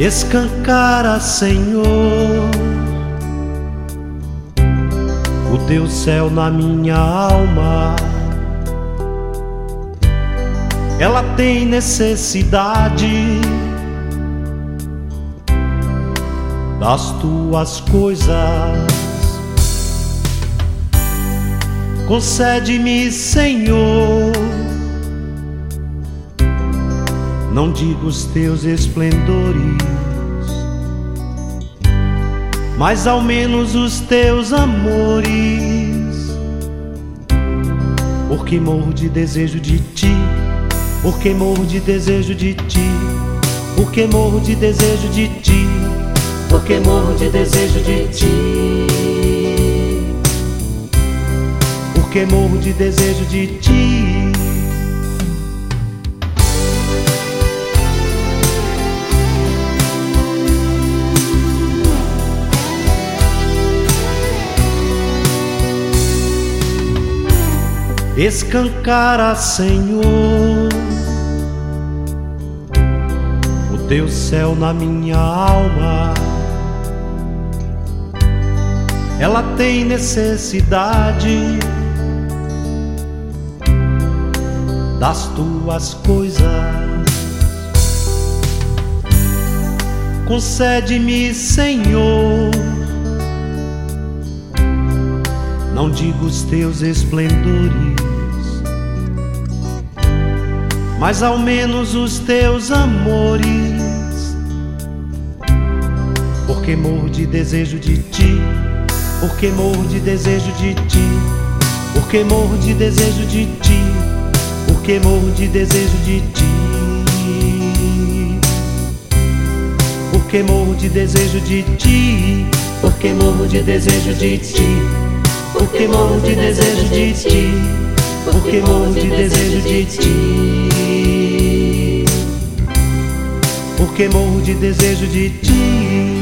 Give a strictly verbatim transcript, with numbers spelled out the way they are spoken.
Escancara, Senhor, o teu céu na minha alma. Ela tem necessidade das tuas coisas. Concede-me, Senhor, não digo os teus esplendores, mas ao menos os teus amores, porque morro de desejo de ti, porque morro de desejo de ti, porque morro de desejo de ti, porque morro de desejo de ti, porque morro de desejo de ti. Escancara, Senhor, o teu céu na minha alma. Ela tem necessidade das tuas coisas. Concede-me, Senhor, não digo os teus esplendores, mas ao menos os teus amores, porque morro de desejo de ti, porque morro de desejo de ti, porque morro de desejo de ti, porque morro de desejo de ti, porque morro de desejo de ti, porque morro de desejo de ti, porque morro de desejo de ti, porque morro de desejo de ti, porque morro de desejo de ti.